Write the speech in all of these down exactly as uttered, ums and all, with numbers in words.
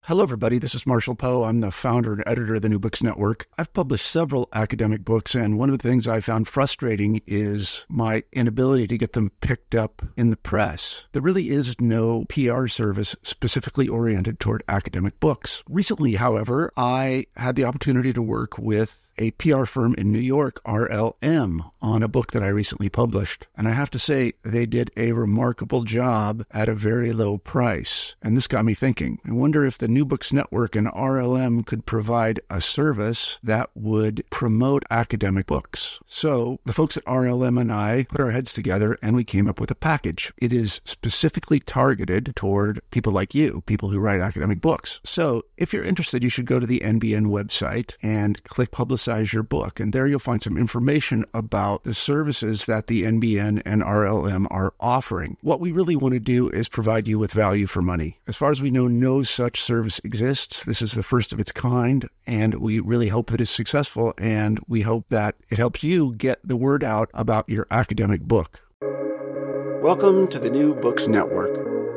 Hello, everybody. This is Marshall Poe. I'm the founder and editor of the New Books Network. I've published several academic books, and one of the things I found frustrating is my inability to get them picked up in the press. There really is no P R service specifically oriented toward academic books. Recently, however, I had the opportunity to work with a P R firm in New York, R L M, on a book that I recently published. And I have to say, they did a remarkable job at a very low price. And this got me thinking. I wonder if the New Books Network and R L M could provide a service that would promote academic books. So the folks at R L M and I put our heads together and we came up with a package. It is specifically targeted toward people like you, people who write academic books. So if you're interested, you should go to the N B N website and click Publicize your book. And there you'll find some information about the services that the N B N and R L M are offering. What we really want to do is provide you with value for money. As far as we know, no such service exists. This is the first of its kind, and we really hope that it's successful, and we hope that it helps you get the word out about your academic book. Welcome to the New Books Network.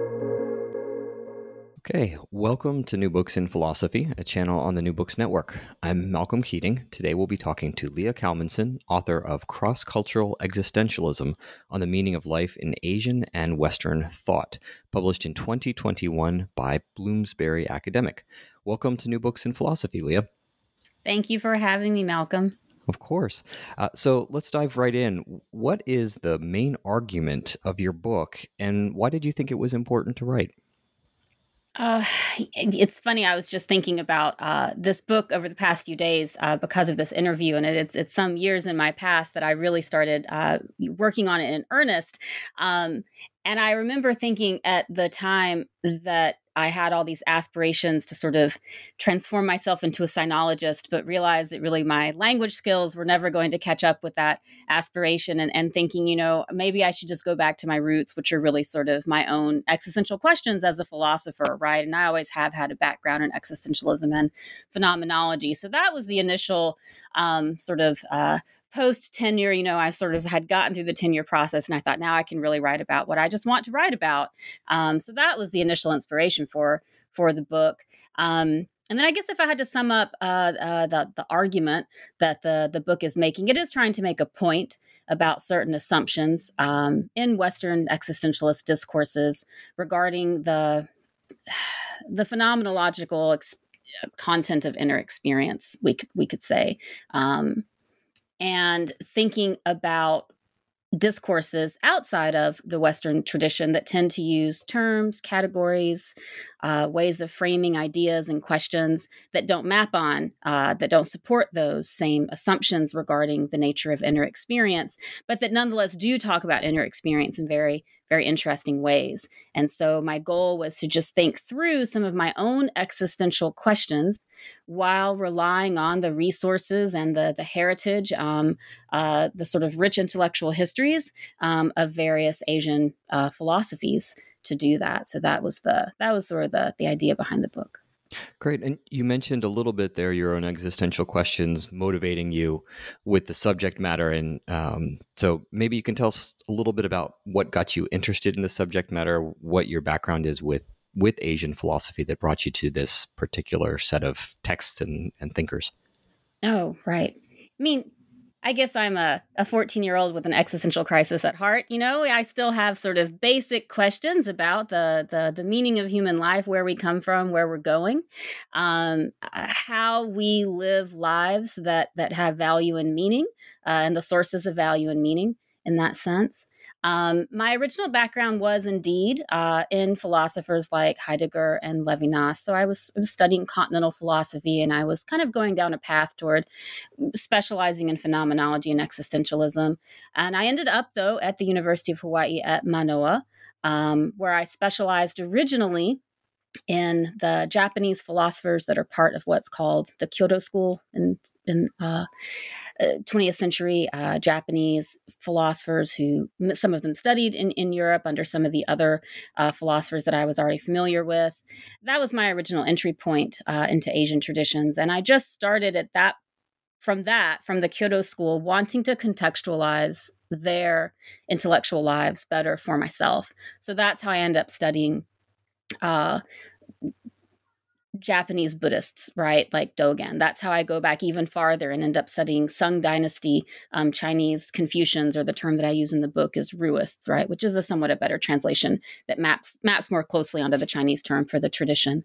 Okay, welcome to New Books in Philosophy, a channel on the New Books Network. I'm Malcolm Keating. Today we'll be talking to Leah Kalmunson, author of Cross-Cultural Existentialism on the Meaning of Life in Asian and Western Thought, published in twenty twenty-one by Bloomsbury Academic. Welcome to New Books in Philosophy, Leah. Thank you for having me, Malcolm. Of course. Uh, so let's dive right in. What is the main argument of your book, and why did you think it was important to write? Uh, it's funny. I was just thinking about uh, this book over the past few days uh, because of this interview, and it, it's it's some years in my past that I really started uh, working on it in earnest. Um, and I remember thinking at the time that I had all these aspirations to sort of transform myself into a sinologist, but realized that really my language skills were never going to catch up with that aspiration, and, and thinking, you know, maybe I should just go back to my roots, which are really sort of my own existential questions as a philosopher, right? And I always have had a background in existentialism and phenomenology. So that was the initial um, sort of uh, post tenure. You know, I sort of had gotten through the tenure process, and I thought, now I can really write about what I just want to write about. Um, so that was the initial inspiration for for the book. Um, and then I guess if I had to sum up uh, uh, the the argument that the the book is making, it is trying to make a point about certain assumptions um, in Western existentialist discourses regarding the the phenomenological ex- content of inner experience. We could we could say. Um, and thinking about discourses outside of the Western tradition that tend to use terms, categories, uh, ways of framing ideas and questions that don't map on, uh, that don't support those same assumptions regarding the nature of inner experience, but that nonetheless do talk about inner experience in very, very interesting ways. And so my goal was to just think through some of my own existential questions while relying on the resources and the, the heritage, um, uh, the sort of rich intellectual histories um, of various Asian uh, philosophies to do that. So that was the that was sort of the the idea behind the book. Great. And you mentioned a little bit there your own existential questions motivating you with the subject matter. And um, so maybe you can tell us a little bit about what got you interested in the subject matter, what your background is with with Asian philosophy that brought you to this particular set of texts and, and thinkers. Oh, right. I mean, I guess I'm a, a fourteen-year-old with an existential crisis at heart. You know, I still have sort of basic questions about the the, the meaning of human life, where we come from, where we're going, um, how we live lives that that have value and meaning, uh, and the sources of value and meaning in that sense. Um, my original background was indeed uh, in philosophers like Heidegger and Levinas. So I was, I was studying continental philosophy, and I was kind of going down a path toward specializing in phenomenology and existentialism. And I ended up, though, at the University of Hawaii at Manoa, um, where I specialized originally in the Japanese philosophers that are part of what's called the Kyoto School in, in uh, uh, twentieth century uh, Japanese philosophers who, some of them studied in, in Europe under some of the other uh, philosophers that I was already familiar with. That was my original entry point uh, into Asian traditions. And I just started at that, from that, from the Kyoto School, wanting to contextualize their intellectual lives better for myself. So that's how I ended up studying uh, Japanese Buddhists, right? Like Dogen. That's how I go back even farther and end up studying Sung Dynasty um, Chinese Confucians, or the term that I use in the book is Ruists, right? Which is a somewhat a better translation that maps maps more closely onto the Chinese term for the tradition.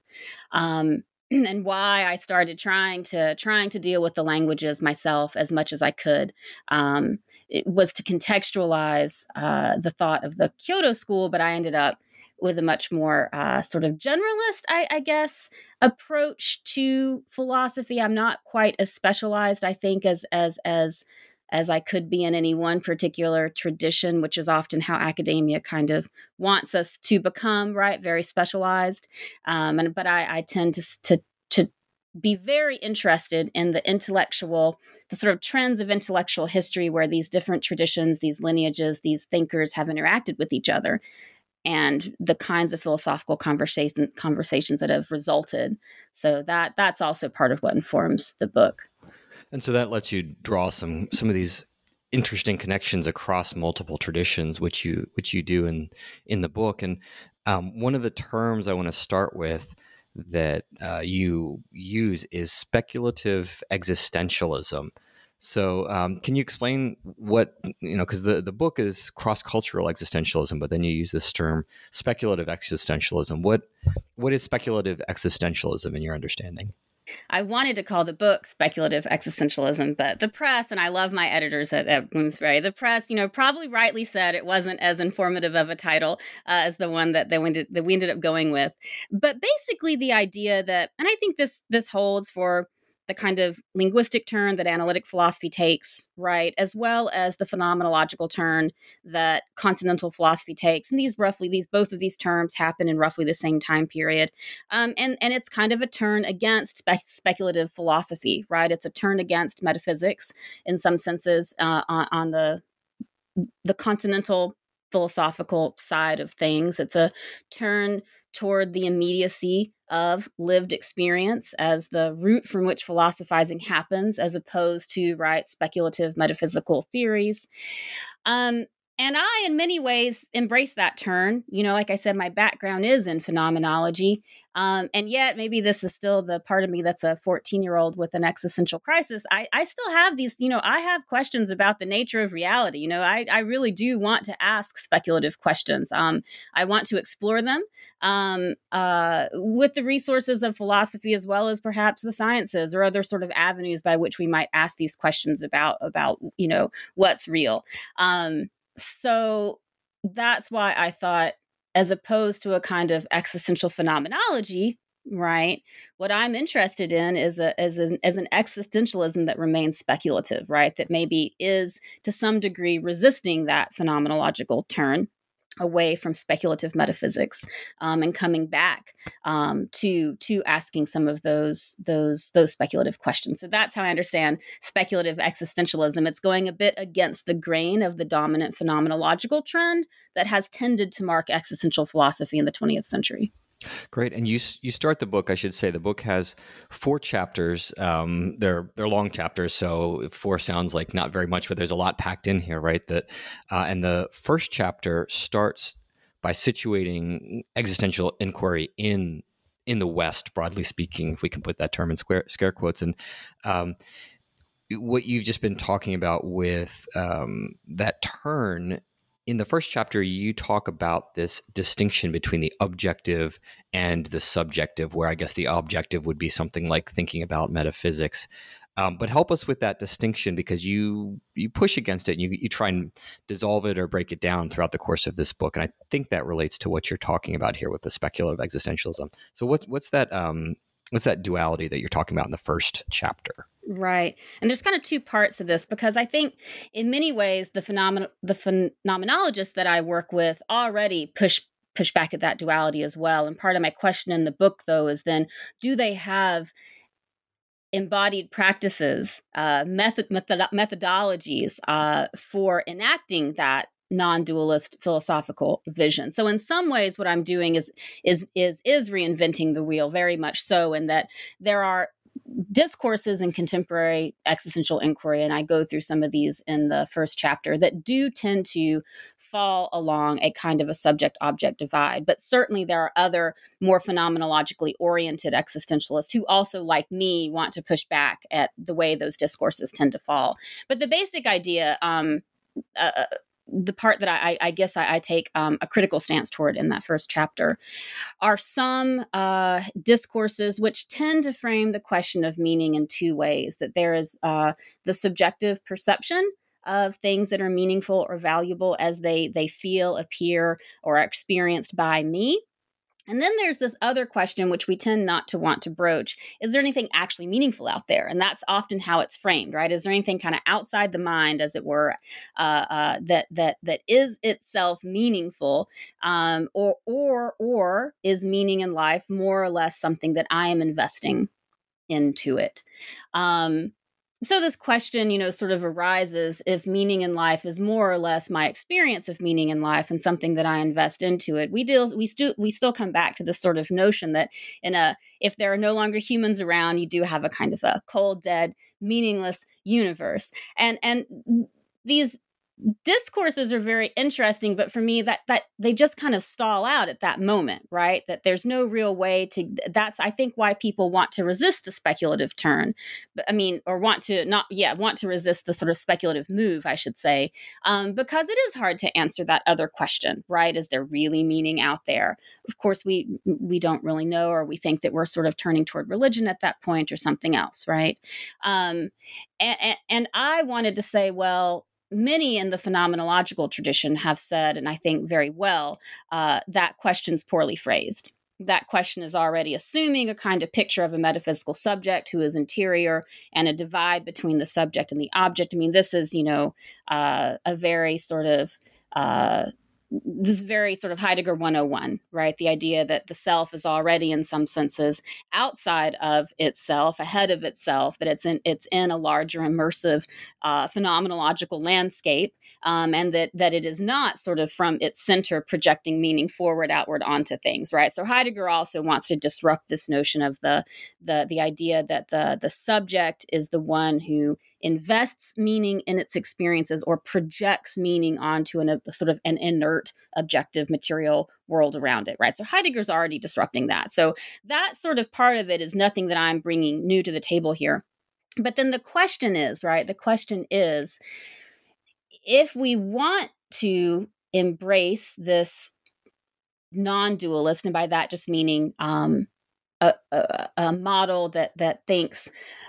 Um, and why I started trying to trying to deal with the languages myself as much as I could um, it was to contextualize uh, the thought of the Kyoto school, but I ended up with a much more uh, sort of generalist, I, I guess, approach to philosophy. I'm not quite as specialized, I think, as as as as I could be in any one particular tradition, which is often how academia kind of wants us to become, right? Very specialized. Um, and but I, I tend to to to be very interested in the intellectual, the sort of trends of intellectual history, where these different traditions, these lineages, these thinkers have interacted with each other, and the kinds of philosophical conversation, conversations that have resulted. So that that's also part of what informs the book. And so that lets you draw some some of these interesting connections across multiple traditions, which you which you do in in the book. And um, one of the terms I want to start with that uh, you use is speculative existentialism. So um, can you explain what, you know, because the, the book is cross-cultural existentialism, but then you use this term speculative existentialism. What what is speculative existentialism in your understanding? I wanted to call the book Speculative Existentialism, but the press, and I love my editors at, at Bloomsbury, the press, you know, probably rightly said it wasn't as informative of a title uh, as the one that, that, we ended, that we ended up going with. But basically the idea that, and I think this this holds for the kind of linguistic turn that analytic philosophy takes, right, as well as the phenomenological turn that continental philosophy takes. And these roughly, these both of these terms happen in roughly the same time period. Um, and, and it's kind of a turn against spe- speculative philosophy, right? It's a turn against metaphysics in some senses uh, on, on the the continental philosophical side of things. It's a turn toward the immediacy of lived experience as the root from which philosophizing happens, as opposed to, right, speculative metaphysical theories. Um, and I, in many ways, embrace that turn. You know, like I said, my background is in phenomenology. Um, and yet maybe this is still the part of me that's a fourteen-year-old with an existential crisis. I, I still have these, you know, I have questions about the nature of reality. You know, I, I really do want to ask speculative questions. Um, I want to explore them um, uh, with the resources of philosophy, as well as perhaps the sciences or other sort of avenues by which we might ask these questions about, about you know, what's real. Um, so that's why I thought, as opposed to a kind of existential phenomenology, right? What I'm interested in is a is an as an existentialism that remains speculative, right? That maybe is to some degree resisting that phenomenological turn away from speculative metaphysics um, and coming back um, to to asking some of those those those speculative questions. So that's how I understand speculative existentialism. It's going a bit against the grain of the dominant phenomenological trend that has tended to mark existential philosophy in the twentieth century. Great. And you you start the book, I should say, the book has four chapters. Um, they're they're long chapters, so four sounds like not very much, but there's a lot packed in here, right? That uh, and the first chapter starts by situating existential inquiry in in the West, broadly speaking, if we can put that term in square, scare quotes. And um, what you've just been talking about with um, that turn. In the first chapter, you talk about this distinction between the objective and the subjective, where I guess the objective would be something like thinking about metaphysics. Um, but help us with that distinction, because you you push against it and you, you try and dissolve it or break it down throughout the course of this book. And I think that relates to what you're talking about here with the speculative existentialism. So what's what's that um, what's that duality that you're talking about in the first chapter? Right. And there's kind of two parts of this, because I think in many ways, the phenomen- the phenomenologists that I work with already push push back at that duality as well. And part of my question in the book, though, is then, do they have embodied practices, uh, method, method methodologies uh, for enacting that non-dualist philosophical vision? So in some ways, what I'm doing is is is is reinventing the wheel, very much so, in that there are discourses in contemporary existential inquiry, and I go through some of these in the first chapter, that do tend to fall along a kind of a subject-object divide. But certainly there are other more phenomenologically oriented existentialists who also, like me, want to push back at the way those discourses tend to fall. But the basic idea, um, uh, the part that I, I guess I, I take um, a critical stance toward in that first chapter, are some uh, discourses which tend to frame the question of meaning in two ways. That there is uh, the subjective perception of things that are meaningful or valuable as they they feel, appear, or are experienced by me. And then there's this other question, which we tend not to want to broach. Is there anything actually meaningful out there? And that's often how it's framed, right? Is there anything kind of outside the mind, as it were, uh, uh, that that that is itself meaningful, um, or or or is meaning in life more or less something that I am investing into it? Um, So this question, you know, sort of arises if meaning in life is more or less my experience of meaning in life and something that I invest into it. We deal, we still, we still come back to this sort of notion that in a, if there are no longer humans around, you do have a kind of a cold, dead, meaningless universe. And and these discourses are very interesting, but for me, that that they just kind of stall out at that moment, right? That there's no real way to. That's I think why people want to resist the speculative turn. But I mean, or want to not, yeah, want to resist the sort of speculative move, I should say, um, because it is hard to answer that other question, right? Is there really meaning out there? Of course, we we don't really know, or we think that we're sort of turning toward religion at that point or something else, right? Um, and, and and I wanted to say, well, many in the phenomenological tradition have said, and I think very well, uh, that question's poorly phrased. That question is already assuming a kind of picture of a metaphysical subject who is interior and a divide between the subject and the object. I mean, this is, you know, uh, a very sort of uh, this very sort of Heidegger one oh one, right? The idea that the self is already in some senses outside of itself, ahead of itself, that it's in it's in a larger immersive uh, phenomenological landscape, um, and that that it is not sort of from its center projecting meaning forward, outward onto things, right? So Heidegger also wants to disrupt this notion of the the the idea that the the subject is the one who invests meaning in its experiences or projects meaning onto an, a sort of an inert, objective material world around it, right? So Heidegger's already disrupting that. So that sort of part of it is nothing that I'm bringing new to the table here. But then the question is, right? The question is, if we want to embrace this non-dualist, and by that just meaning um, a, a, a model that that thinks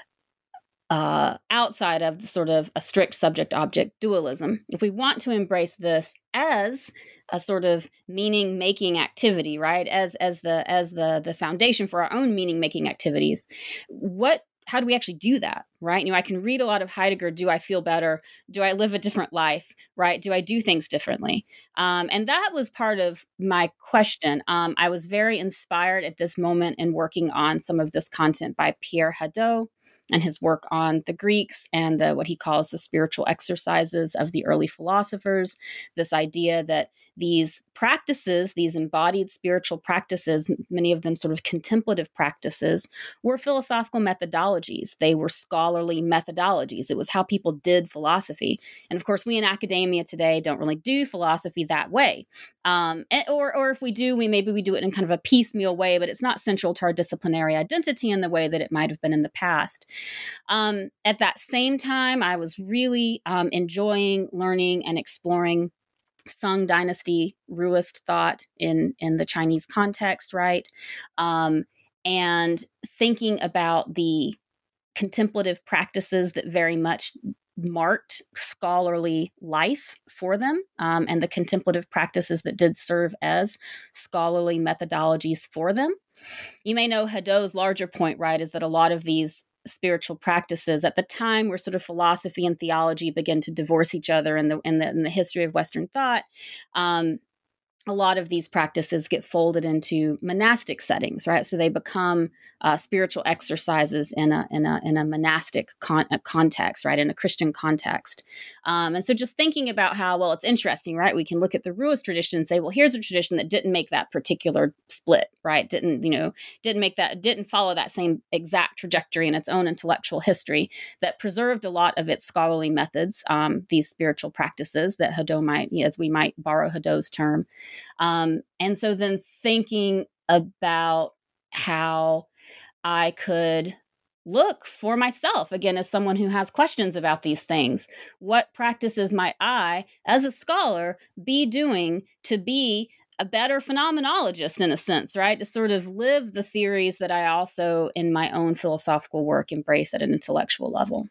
Uh, outside of the sort of a strict subject-object dualism, if we want to embrace this as a sort of meaning-making activity, right, as as the as the the foundation for our own meaning-making activities, what how do we actually do that, right? You know, I can read a lot of Heidegger. Do I feel better? Do I live a different life, right? Do I do things differently? Um, and that was part of my question. Um, I was very inspired at this moment in working on some of this content by Pierre Hadot and his work on the Greeks and the, what he calls the spiritual exercises of the early philosophers. This idea that these practices, these embodied spiritual practices, many of them sort of contemplative practices, were philosophical methodologies. They were scholarly methodologies. It was how people did philosophy. And of course, we in academia today don't really do philosophy that way. Um, and, or, or if we do, we maybe we do it in kind of a piecemeal way, but it's not central to our disciplinary identity in the way that it might have been in the past. Um, at that same time, I was really um, enjoying learning and exploring Sung Dynasty Ruist thought in, in the Chinese context, right? Um, and thinking about the contemplative practices that very much marked scholarly life for them, um, and the contemplative practices that did serve as scholarly methodologies for them. You may know Hadot's larger point, right, is that a lot of these spiritual practices at the time where sort of philosophy and theology began to divorce each other in the in the, in the history of Western thought, um, a lot of these practices get folded into monastic settings, right? So they become uh, spiritual exercises in a in a in a monastic con- a context, right? In a Christian context. Um, and so just thinking about how, well, it's interesting, right? We can look at the Ruist tradition and say, well, here's a tradition that didn't make that particular split, right? Didn't, you know, didn't make that, didn't follow that same exact trajectory in its own intellectual history, that preserved a lot of its scholarly methods, um, these spiritual practices that Hadot might, you know, as we might borrow Hadot's term. Um, and so then thinking about how I could look for myself, again, as someone who has questions about these things, what practices might I, as a scholar, be doing to be a better phenomenologist, in a sense, right? To sort of live the theories that I also, in my own philosophical work, embrace at an intellectual level.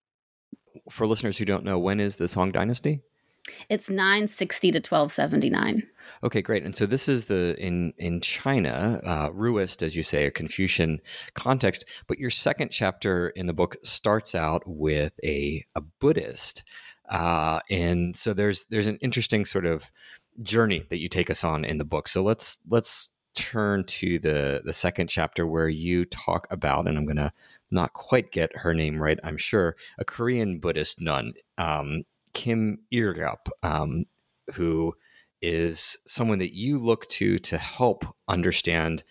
For listeners who don't know, when is the Song Dynasty? It's nine sixty to twelve seventy-nine. Okay, great. And so this is the in in China, uh, Ruist, as you say, a Confucian context. But your second chapter in the book starts out with a a Buddhist, uh, and so there's there's an interesting sort of journey that you take us on in the book. So let's let's turn to the the second chapter where you talk about, and I'm going to not quite get her name right, I'm sure, a Korean Buddhist nun. Um, Kim Il-ryup, um, who is someone that you look to to help understand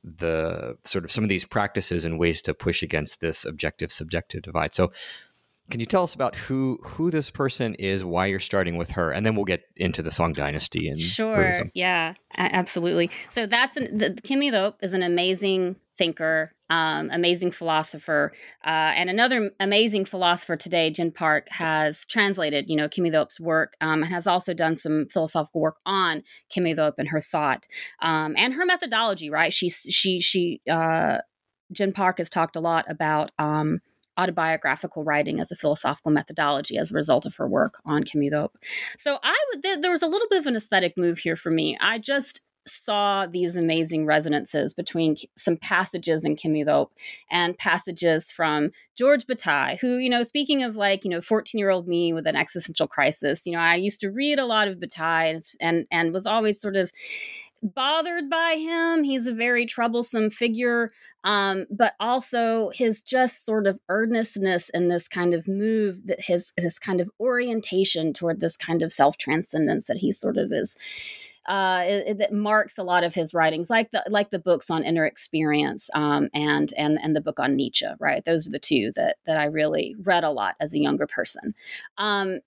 the sort of some of these practices and ways to push against this objective-subjective divide. So can you tell us about who who this person is, why you're starting with her, and then we'll get into the Song Dynasty and Sure, Buddhism. Yeah, absolutely. So that's an, the, Kim Il-ryup is an amazing thinker, um, amazing philosopher, uh, and another amazing philosopher today, Jin Park, has translated, you know, Kim Il-ryup's work, um, and has also done some philosophical work on Kim Il-ryup and her thought, um, and her methodology. Right? She she she uh, Jin Park has talked a lot about Um, autobiographical writing as a philosophical methodology as a result of her work on Kim Il-ryup. So I would, th- there was a little bit of an aesthetic move here for me. I just saw these amazing resonances between some passages in Kim Il-ryup and passages from George Bataille, who, you know, speaking of like, you know, fourteen-year-old me with an existential crisis, you know, I used to read a lot of Bataille and, and, and was always sort of bothered by him. He's a very troublesome figure, um, but also his just sort of earnestness and this kind of move, that his this kind of orientation toward this kind of self-transcendence that he sort of is, uh, it, that marks a lot of his writings, like the like the books on inner experience, um, and and and the book on Nietzsche. Right, those are the two that that I really read a lot as a younger person. Um,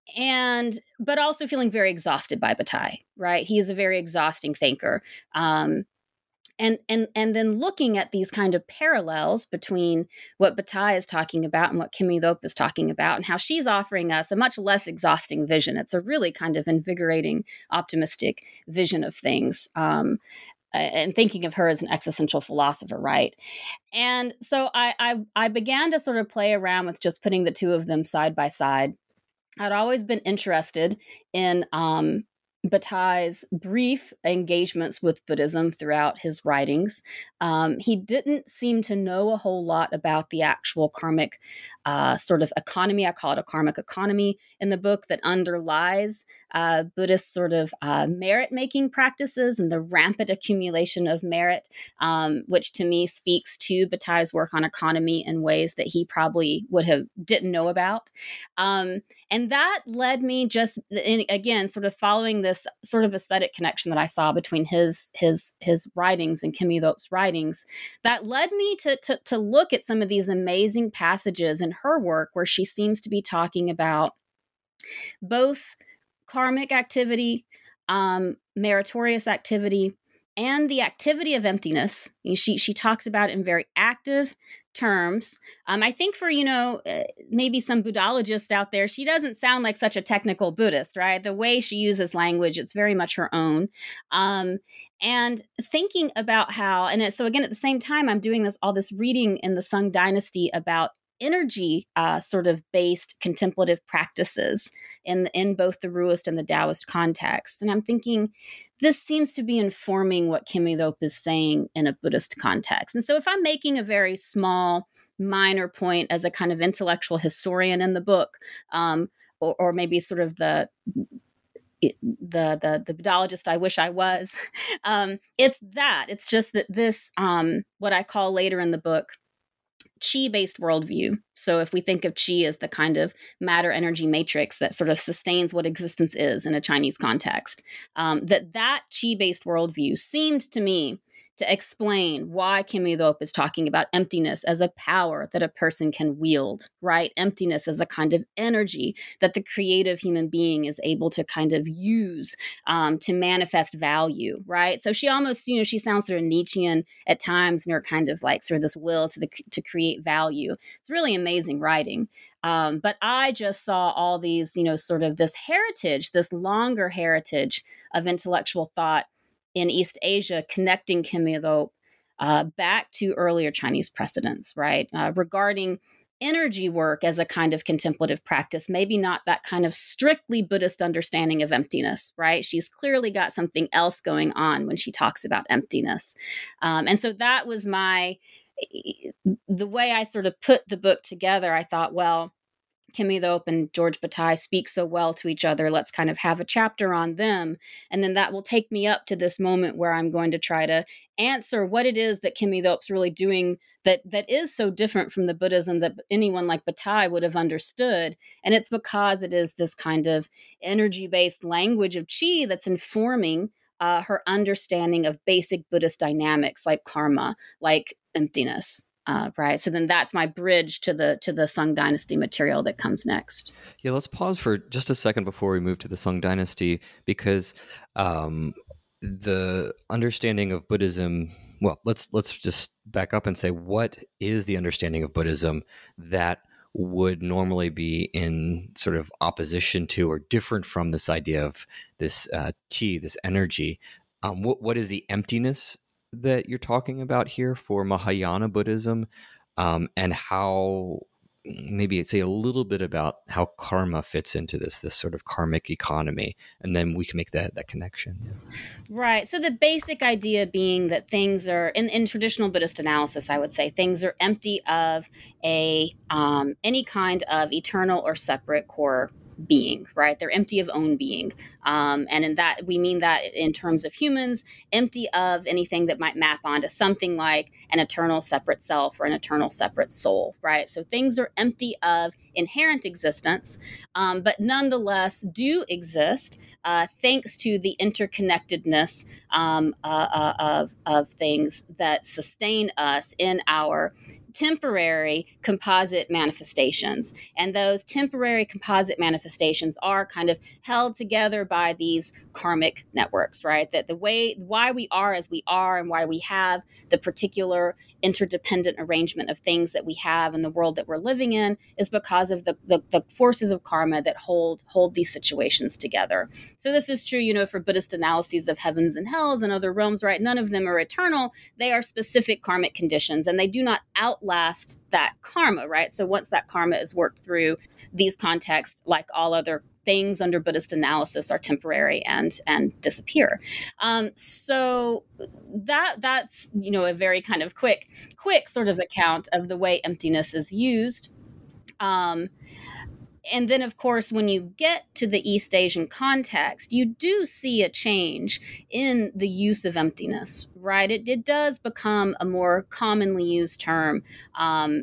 And, but also feeling very exhausted by Bataille, right? He is a very exhausting thinker. Um, and, and, and then looking at these kind of parallels between what Bataille is talking about and what Kim Il-ryup is talking about, and how she's offering us a much less exhausting vision. It's a really kind of invigorating, optimistic vision of things. Um, and thinking of her as an existential philosopher, right? And so I, I, I began to sort of play around with just putting the two of them side by side. I'd always been interested in um, Bataille's brief engagements with Buddhism throughout his writings. Um, he didn't seem to know a whole lot about the actual karmic uh, sort of economy. I call it a karmic economy in the book that underlies uh, Buddhist sort of uh, merit-making practices and the rampant accumulation of merit, um, which to me speaks to Bataille's work on economy in ways that he probably would have didn't know about. Um, and that led me just, in, again, sort of following this sort of aesthetic connection that I saw between his his his writings and Kim Il-ryup's writings, that led me to, to to look at some of these amazing passages in her work where she seems to be talking about both karmic activity, um, meritorious activity, and the activity of emptiness. She she talks about it in very active terms. Um, I think for, you know, uh, maybe some Buddhologists out there, she doesn't sound like such a technical Buddhist, right? The way she uses language, it's very much her own. Um, and thinking about how, and it, so again, at the same time, I'm doing this all this reading in the Sung Dynasty about energy uh, sort of based contemplative practices in in both the Ruist and the Taoist context. And I'm thinking, this seems to be informing what Kim Il-ryup is saying in a Buddhist context. And so if I'm making a very small, minor point as a kind of intellectual historian in the book, um, or, or maybe sort of the it, the the the Buddhologist I wish I was. um, it's that. It's just that this, um, what I call later in the book, Qi-based worldview. So if we think of Qi as the kind of matter-energy matrix that sort of sustains what existence is in a Chinese context, um, that that Qi-based worldview seemed to me to explain why Kim Il-sung is talking about emptiness as a power that a person can wield, right? Emptiness as a kind of energy that the creative human being is able to kind of use um, to manifest value, right? So she almost, you know, she sounds sort of Nietzschean at times in her kind of like sort of this will to the to create value. It's really amazing writing. Um, but I just saw all these, you know, sort of this heritage, this longer heritage of intellectual thought in East Asia, connecting Kim Il-sung uh, back to earlier Chinese precedents, right? Uh, regarding energy work as a kind of contemplative practice, maybe not that kind of strictly Buddhist understanding of emptiness, right? She's clearly got something else going on when she talks about emptiness. Um, and so that was my, the way I sort of put the book together. I thought, well, Kim Il-sung and George Bataille speak so well to each other. Let's kind of have a chapter on them. And then that will take me up to this moment where I'm going to try to answer what it is that Kim Il-sung's really doing that that is so different from the Buddhism that anyone like Bataille would have understood. And it's because it is this kind of energy-based language of Qi that's informing uh, her understanding of basic Buddhist dynamics like karma, like emptiness. Uh, right. So then that's my bridge to the to the Sung Dynasty material that comes next. Yeah, let's pause for just a second before we move to the Sung Dynasty, because um, the understanding of Buddhism, well, let's let's just back up and say, what is the understanding of Buddhism that would normally be in sort of opposition to or different from this idea of this uh, Qi, this energy? Um, what what is the emptiness that you're talking about here for Mahayana Buddhism, um, and how, maybe say a little bit about how karma fits into this, this sort of karmic economy, and then we can make that that connection. Yeah. Right. So the basic idea being that things are, in, in traditional Buddhist analysis, I would say things are empty of a um, any kind of eternal or separate core being, right? They're empty of own being. Um, and in that, we mean that in terms of humans, empty of anything that might map onto something like an eternal separate self or an eternal separate soul, right? So things are empty of inherent existence, um, but nonetheless do exist uh, thanks to the interconnectedness um, uh, uh, of, of things that sustain us in our temporary composite manifestations. And those temporary composite manifestations are kind of held together by these karmic networks, right? That the way, why we are as we are and why we have the particular interdependent arrangement of things that we have in the world that we're living in is because of the, the, the forces of karma that hold, hold these situations together. So this is true, you know, for Buddhist analyses of heavens and hells and other realms, right? None of them are eternal. They are specific karmic conditions, and they do not outlast that karma, right? So once that karma is worked through, these contexts, like all other things under Buddhist analysis, are temporary and and disappear. Um, so that that's you know a very kind of quick quick sort of account of the way emptiness is used. Um, And then, of course, when you get to the East Asian context, you do see a change in the use of emptiness, right? It, it does become a more commonly used term um,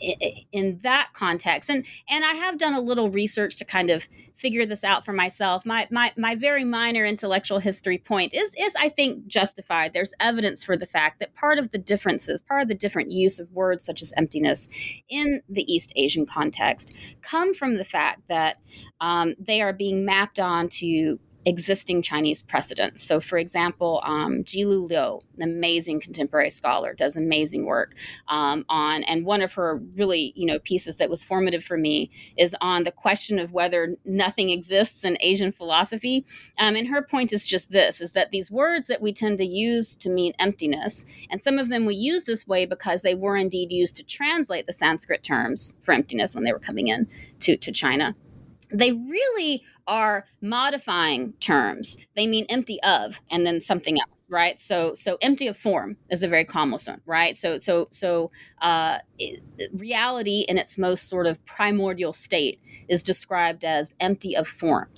in that context. And and I have done a little research to kind of figure this out for myself. My my my very minor intellectual history point is, is I think, justified. There's evidence for the fact that part of the differences, part of the different use of words such as emptiness in the East Asian context come from the fact that um, they are being mapped onto existing Chinese precedents. So, for example, um, Jilu Liu, an amazing contemporary scholar, does amazing work um, on, and one of her really, you know, pieces that was formative for me is on the question of whether nothing exists in Asian philosophy. Um, and her point is just this, is that these words that we tend to use to mean emptiness, and some of them we use this way because they were indeed used to translate the Sanskrit terms for emptiness when they were coming in to, to China. They really are modifying terms. They mean empty of and then something else, right? So, so empty of form is a very common one, right? So, so, so uh, it, reality in its most sort of primordial state is described as empty of forms,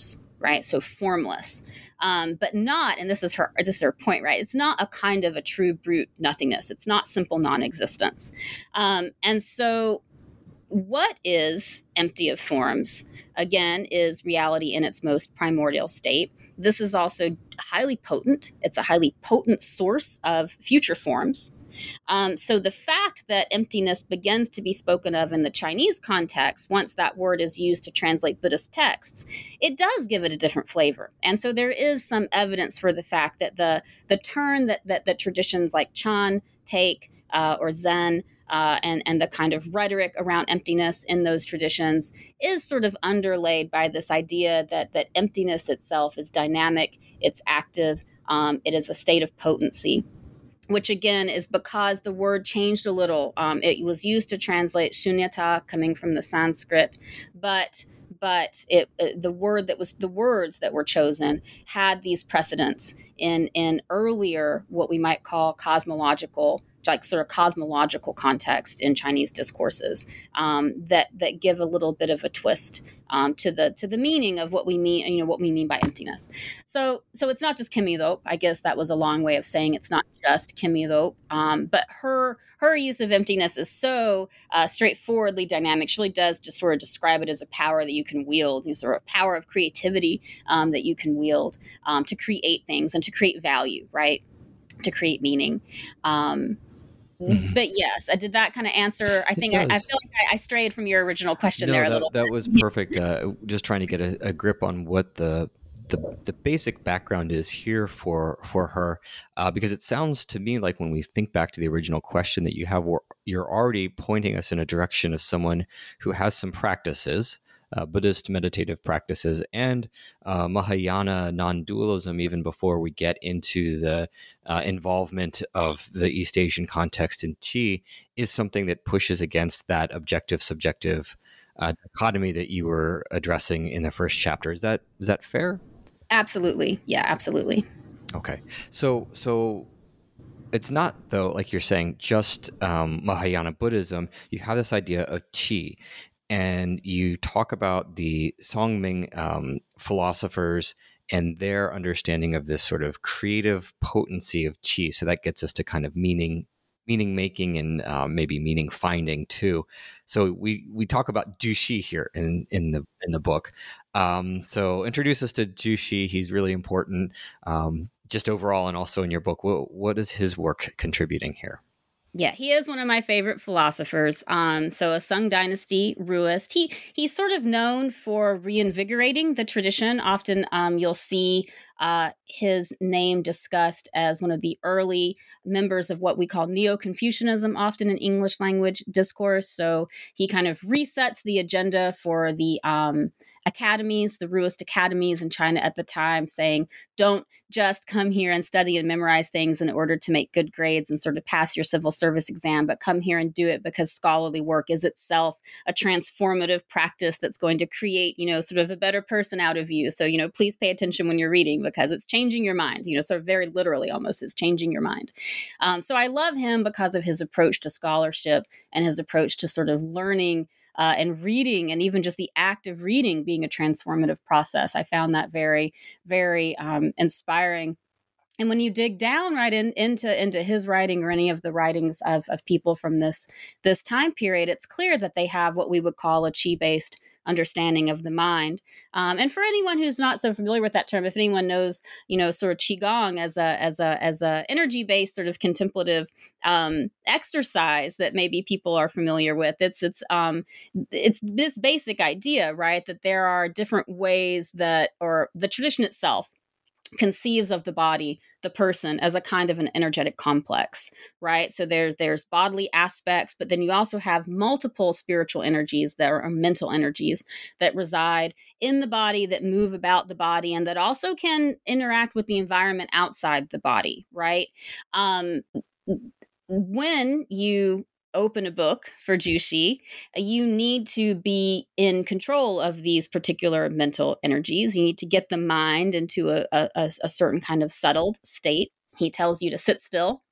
right? So formless, um, but not, and this is her, this is her point, right? It's not a kind of a true brute nothingness. It's not simple non-existence. Um, and so what is empty of forms, again, is reality in its most primordial state. This is also highly potent. It's a highly potent source of future forms. Um, so the fact that emptiness begins to be spoken of in the Chinese context, once that word is used to translate Buddhist texts, it does give it a different flavor. And so there is some evidence for the fact that the the turn that that, that traditions like Chan take uh, or Zen uh, and and the kind of rhetoric around emptiness in those traditions is sort of underlaid by this idea that that emptiness itself is dynamic, it's active, um, it is a state of potency, which again is because the word changed a little. Um, it was used to translate shunyata, coming from the Sanskrit, but but it, it the word that was the words that were chosen had these precedents in in earlier what we might call cosmological, like sort of cosmological context in Chinese discourses um, that that give a little bit of a twist um, to the to the meaning of what we mean, you know, what we mean by emptiness. So so it's not just Kimmy I guess that was a long way of saying it's not just Kimmy um, but her her use of emptiness is so uh, straightforwardly dynamic. She really does just sort of describe it as a power that you can wield, you know, sort of power of creativity um, that you can wield um, to create things and to create value, right? To create meaning. Um, Mm-hmm. But yes, I did that kind of answer. I think I, I feel like I, I strayed from your original question no, there a that, little that bit. was perfect. Uh, just trying to get a, a grip on what the the, the basic background is here for for her, uh, because it sounds to me like when we think back to the original question that you have, you're already pointing us in a direction of someone who has some practices. Uh, Buddhist meditative practices and uh, Mahayana non-dualism, even before we get into the uh, involvement of the East Asian context in Qi, is something that pushes against that objective-subjective uh, dichotomy that you were addressing in the first chapter. Is that is that fair? Absolutely. Yeah, absolutely. Okay. So so it's not, though, like you're saying, just um, Mahayana Buddhism. You have this idea of Qi. And you talk about the Songming um, philosophers and their understanding of this sort of creative potency of Qi. So that gets us to kind of meaning, meaning making, and um, maybe meaning finding too. So we we talk about Jushi here in in the in the book. Um, so introduce us to Jushi. He's really important, um, just overall, and also in your book. What what is his work contributing here? Yeah, he is one of my favorite philosophers. Um, so a Sung Dynasty Ruist. He he's sort of known for reinvigorating the tradition. Often um, you'll see uh, his name discussed as one of the early members of what we call Neo-Confucianism, often in English language discourse. So he kind of resets the agenda for the um, academies, the Ruist academies in China at the time, saying, don't just come here and study and memorize things in order to make good grades and sort of pass your civil service exam, but come here and do it because scholarly work is itself a transformative practice that's going to create, you know, sort of a better person out of you. So, you know, please pay attention when you're reading because it's changing your mind, you know, sort of very literally almost is changing your mind. Um, so I love him because of his approach to scholarship and his approach to sort of learning Uh, and reading, and even just the act of reading being a transformative process. I found that very, very um, inspiring. And when you dig down right in, into into his writing or any of the writings of, of people from this this time period, it's clear that they have what we would call a Qi-based understanding of the mind. Um, and for anyone who's not so familiar with that term, if anyone knows, you know, sort of Qigong as a as a as a energy-based sort of contemplative um, exercise that maybe people are familiar with, it's it's um, it's this basic idea, right, that there are different ways that, or the tradition itself conceives of the body, the person, as a kind of an energetic complex, right? So there's there's bodily aspects, but then you also have multiple spiritual energies that are mental energies that reside in the body, that move about the body, and that also can interact with the environment outside the body, right? Um, when you open a book for Jushi, you need to be in control of these particular mental energies. You need to get the mind into a, a, a certain kind of settled state. He tells you to sit still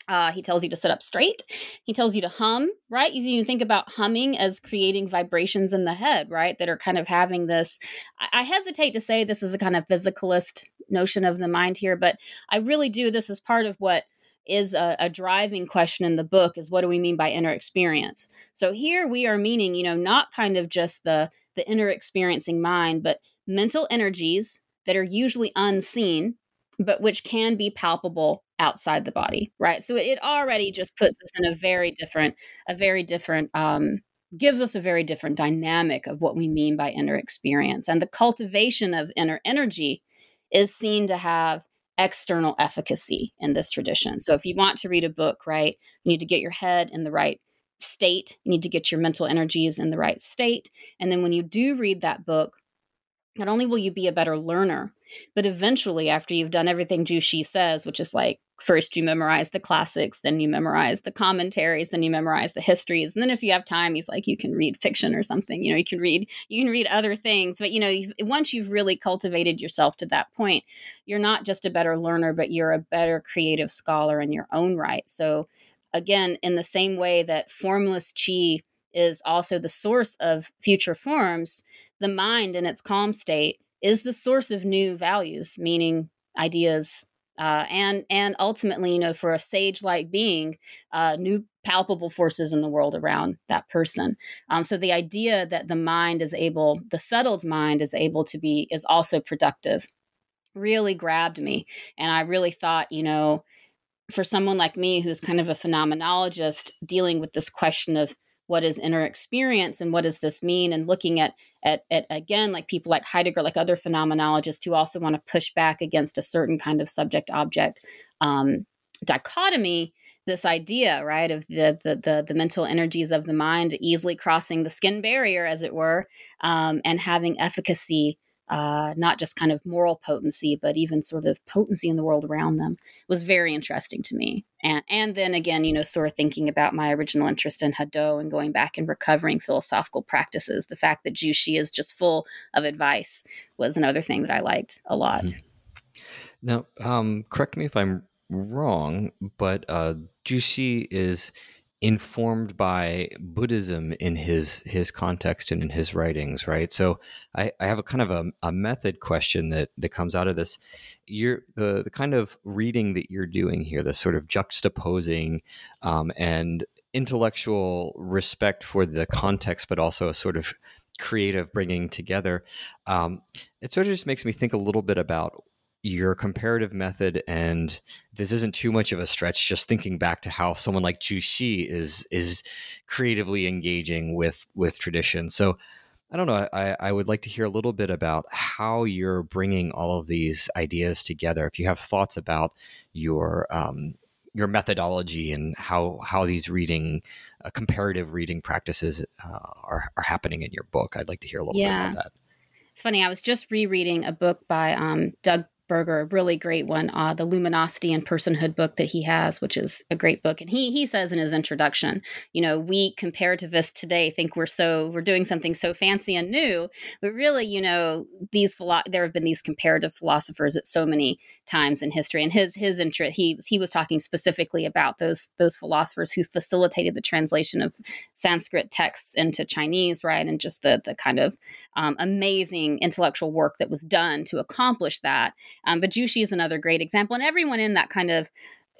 Uh, he tells you to sit up straight. He tells you to hum, right? You can think about humming as creating vibrations in the head, right? That are kind of having this. I, I hesitate to say this is a kind of physicalist notion of the mind here, but I really do. This is part of what is a, a driving question in the book is what do we mean by inner experience? So here we are meaning, you know, not kind of just the, the inner experiencing mind, but mental energies that are usually unseen, but which can be palpable outside the body, right? So it already just puts us in a very different, a very different, um, gives us a very different dynamic of what we mean by inner experience. And the cultivation of inner energy is seen to have external efficacy in this tradition. So if you want to read a book, right, you need to get your head in the right state. You need to get your mental energies in the right state. And then when you do read that book, not only will you be a better learner, but eventually after you've done everything Zhu Xi says, which is like, first you memorize the classics, then you memorize the commentaries, then you memorize the histories. And then if you have time, he's like, you can read fiction or something, you know, you can read, you can read other things. But, you know, you've, once you've really cultivated yourself to that point, you're not just a better learner, but you're a better creative scholar in your own right. So again, in the same way that formless qi is also the source of future forms, the mind in its calm state is the source of new values, meaning ideas, uh, and and ultimately, you know, for a sage-like being, uh, new palpable forces in the world around that person. Um, so the idea that the mind is able, the settled mind is able to be, is also productive, really grabbed me. And I really thought, you know, for someone like me, who's kind of a phenomenologist dealing with this question of what is inner experience and what does this mean? And looking at, at, at again, like people like Heidegger, like other phenomenologists who also want to push back against a certain kind of subject object um, dichotomy, this idea, right, of the, the, the, the mental energies of the mind easily crossing the skin barrier, as it were, um, and having efficacy, uh, not just kind of moral potency, but even sort of potency in the world around them, was very interesting to me. And and then again, you know, sort of thinking about my original interest in Hadou and going back and recovering philosophical practices, the fact that Zhu Xi is just full of advice was another thing that I liked a lot. Mm-hmm. Now, um, correct me if I'm wrong, but uh, Zhu Xi is informed by Buddhism in his his context and in his writings, right? So I, I have a kind of a, a method question that that comes out of this. You're the the kind of reading that you're doing here, the sort of juxtaposing um, and intellectual respect for the context, but also a sort of creative bringing together. Um, it sort of just makes me think a little bit about your comparative method, and this isn't too much of a stretch, just thinking back to how someone like Zhu Xi is is creatively engaging with with tradition. So I don't know, I, I would like to hear a little bit about how you're bringing all of these ideas together. If you have thoughts about your um, your methodology and how how these reading uh, comparative reading practices uh, are, are happening in your book, I'd like to hear a little yeah. bit about that. It's funny, I was just rereading a book by um, Doug Berger, a really great one, uh, the Luminosity and Personhood book that he has, which is a great book. And he he says in his introduction, you know, we comparativists today think we're so, we're doing something so fancy and new, but really, you know, these, philo- there have been these comparative philosophers at so many times in history. And his, his interest, he, he was talking specifically about those, those philosophers who facilitated the translation of Sanskrit texts into Chinese, right? And just the, the kind of um, amazing intellectual work that was done to accomplish that. Um, but Zhu Xi is another great example. And everyone in that kind of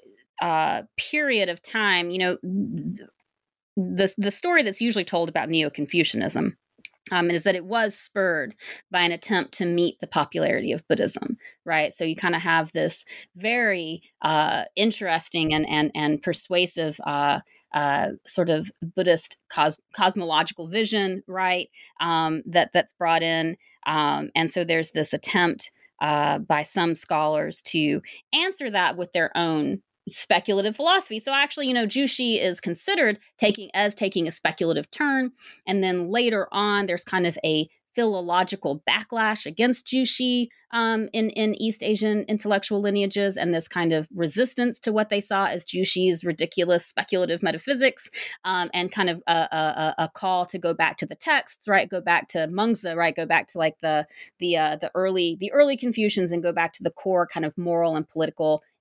uh, period of time, you know, the, the story that's usually told about Neo-Confucianism um, is that it was spurred by an attempt to meet the popularity of Buddhism, right? So you kind of have this very uh, interesting and, and, and persuasive uh, uh, sort of Buddhist cos- cosmological vision, right, um, that that's brought in. Um, and so there's this attempt Uh, by some scholars to answer that with their own speculative philosophy. So actually, you know, Zhu Xi is considered taking as taking a speculative turn. And then later on, there's kind of a philological backlash against Zhu Xi um, in, in East Asian intellectual lineages, and this kind of resistance to what they saw as Zhu Xi's ridiculous speculative metaphysics, um, and kind of a, a, a call to go back to the texts, right? Go back to Mengzi, right? Go back to like the the uh, the early the early Confucians and go back to the core kind of moral and political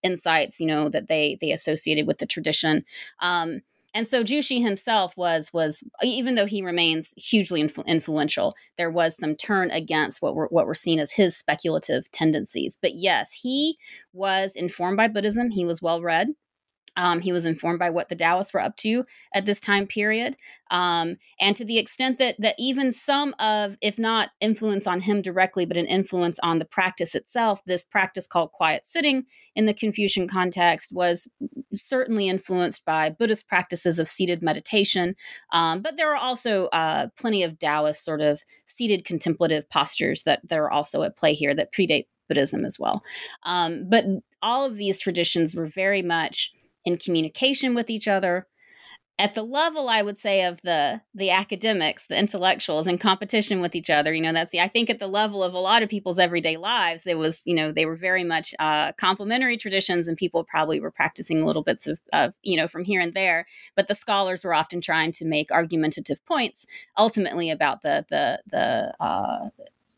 insights, you know, that they they associated with the tradition. Um, And so Jushi himself was, was even though he remains hugely influ- influential, there was some turn against what were, what were seen as his speculative tendencies. But yes, he was informed by Buddhism. He was well-read. Um, he was informed by what the Taoists were up to at this time period. Um, and to the extent that that even some of, if not influence on him directly, but an influence on the practice itself, this practice called quiet sitting in the Confucian context was certainly influenced by Buddhist practices of seated meditation. Um, but there are also uh, plenty of Taoist sort of seated contemplative postures that, that are also at play here that predate Buddhism as well. Um, but all of these traditions were very much in communication with each other. At the level, I would say, of the the academics, the intellectuals, in competition with each other. You know, that's the, I think at the level of a lot of people's everyday lives, there was, you know, they were very much uh, complementary traditions, and people probably were practicing little bits of, of, you know, from here and there. But the scholars were often trying to make argumentative points, ultimately about the the the. Uh,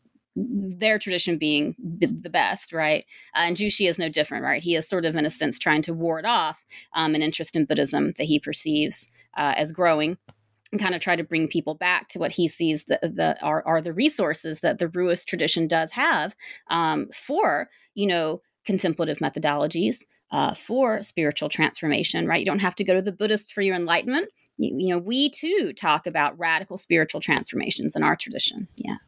their tradition being the best, right? Uh, and Jushi is no different, right? He is sort of, in a sense, trying to ward off um, an interest in Buddhism that he perceives uh, as growing, and kind of try to bring people back to what he sees the, the are, are the resources that the Ruist tradition does have um, for, you know, contemplative methodologies, uh, for spiritual transformation, right? You don't have to go to the Buddhists for your enlightenment. You, you know, we too talk about radical spiritual transformations in our tradition. Yeah.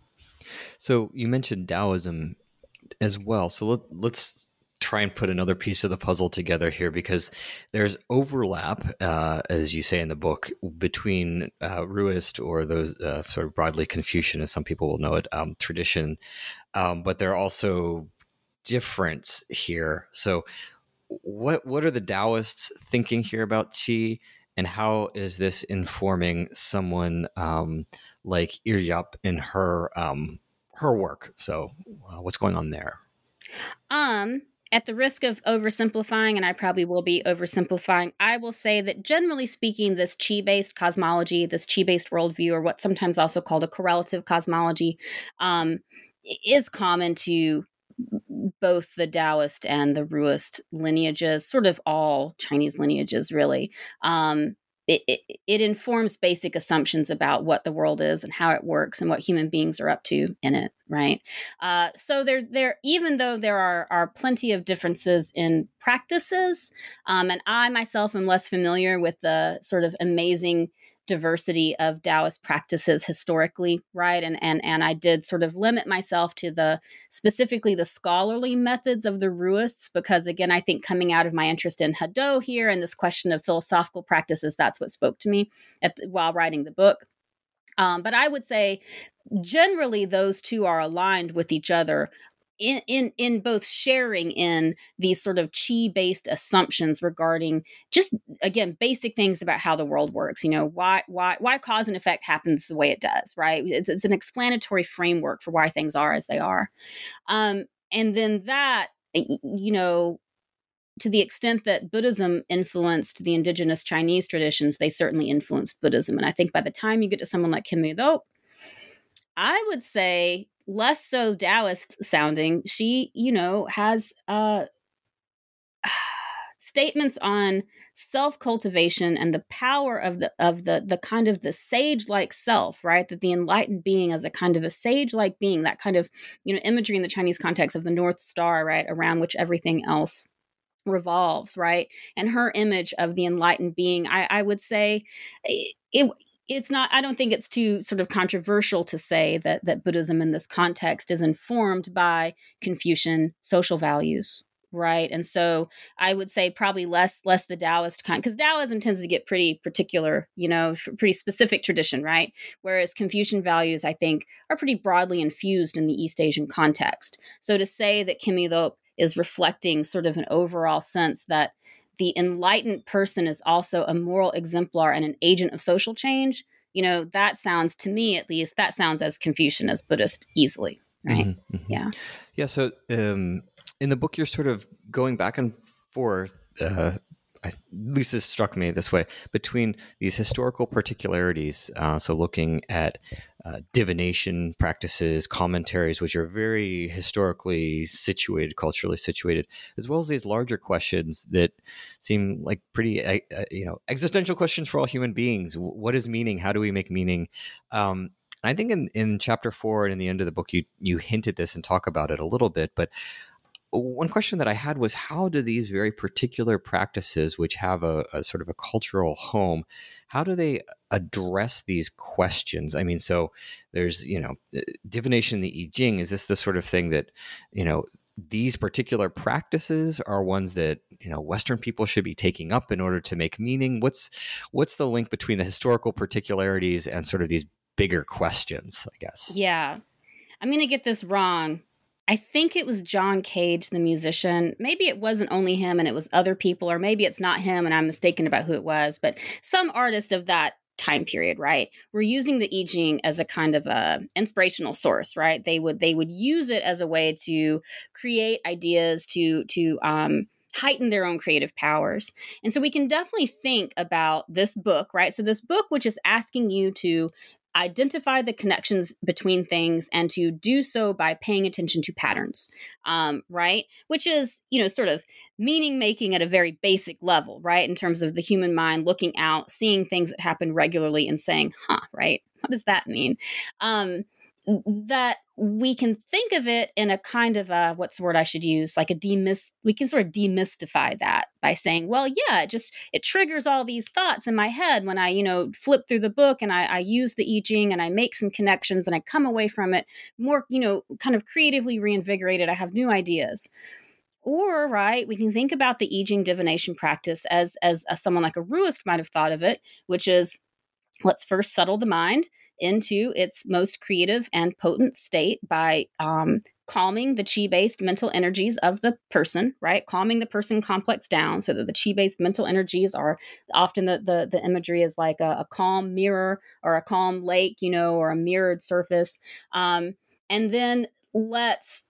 So you mentioned Taoism as well. So let, let's try and put another piece of the puzzle together here, because there's overlap, uh, as you say in the book, between uh, Ruist, or those uh, sort of broadly Confucian, as some people will know it, um, tradition. Um, but there are also difference here. So what what are the Taoists thinking here about qi? And how is this informing someone um, like Ir-Yap in her um, her work? So, uh, what's going on there? Um, at the risk of oversimplifying, and I probably will be oversimplifying, I will say that generally speaking, this qi-based cosmology, this qi-based worldview, or what's sometimes also called a correlative cosmology, um, is common to both the Taoist and the Ruist lineages, sort of all Chinese lineages, really. Um, it, it, it informs basic assumptions about what the world is and how it works and what human beings are up to in it, right? Uh, so there, there, even though there are are plenty of differences in practices, um, and I myself am less familiar with the sort of amazing diversity of Taoist practices historically, right? And and and I did sort of limit myself to the specifically the scholarly methods of the Ruists, because again, I think coming out of my interest in Hadou here and this question of philosophical practices, that's what spoke to me at the, while writing the book. Um, but I would say generally those two are aligned with each other in in in both sharing in these sort of qi-based assumptions regarding just, again, basic things about how the world works. You know, why why why cause and effect happens the way it does, right? It's, it's an explanatory framework for why things are as they are. Um, and then that, you know, to the extent that Buddhism influenced the indigenous Chinese traditions, they certainly influenced Buddhism. And I think by the time you get to someone like Kim Mi-do, I would say less so Taoist sounding. She, you know, has uh, statements on self-cultivation and the power of the of the the kind of the sage-like self, right? That the enlightened being as a kind of a sage-like being, that kind of, you know, imagery in the Chinese context of the North Star, right, around which everything else revolves, right? And her image of the enlightened being, I, I would say it, it It's not, I don't think it's too sort of controversial to say that that Buddhism in this context is informed by Confucian social values, right? And so I would say probably less less the Taoist kind, because Taoism tends to get pretty particular, you know, pretty specific tradition, right? Whereas Confucian values, I think, are pretty broadly infused in the East Asian context. So to say that Kim Mi-do is reflecting sort of an overall sense that the enlightened person is also a moral exemplar and an agent of social change, you know, that sounds, to me at least, that sounds as Confucian as Buddhist easily, right? Mm-hmm, mm-hmm. Yeah. Yeah. So um, in the book, you're sort of going back and forth, uh, at least this struck me this way, between these historical particularities. Uh, so looking at uh, divination practices, commentaries, which are very historically situated, culturally situated, as well as these larger questions that seem like pretty, uh, you know, existential questions for all human beings. What is meaning? How do we make meaning? Um, I think in, in chapter four and in the end of the book, you you hint at this and talk about it a little bit, but one question that I had was, how do these very particular practices, which have a, a sort of a cultural home, how do they address these questions? I mean, so there's, you know, divination, the I Ching. Is this the sort of thing that, you know, these particular practices are ones that, you know, Western people should be taking up in order to make meaning? What's what's the link between the historical particularities and sort of these bigger questions, I guess? Yeah. I'm going to get this wrong. I think it was John Cage, the musician. Maybe it wasn't only him and it was other people, or maybe it's not him and I'm mistaken about who it was, but some artist of that time period, right? We're using the I Ching as a kind of a inspirational source, right? They would they would use it as a way to create ideas, to to um heighten their own creative powers. And so we can definitely think about this book, right? So this book, which is asking you to identify the connections between things and to do so by paying attention to patterns, um, right? Which is, you know, sort of meaning making at a very basic level, right? In terms of the human mind looking out, seeing things that happen regularly and saying, huh, right? What does that mean? Um, that we can think of it in a kind of a, what's the word I should use? Like a demys, we can sort of demystify that by saying, well, yeah, it just, it triggers all these thoughts in my head when I, you know, flip through the book and I, I use the I Ching and I make some connections and I come away from it more, you know, kind of creatively reinvigorated. I have new ideas. Or, right, we can think about the I Ching divination practice as, as, as someone like a Ruist might have thought of it, which is, let's first settle the mind into its most creative and potent state by um, calming the chi-based mental energies of the person, right? Calming the person complex down so that the chi-based mental energies are often the the, the imagery is like a, a calm mirror or a calm lake, you know, or a mirrored surface. Um, and then let's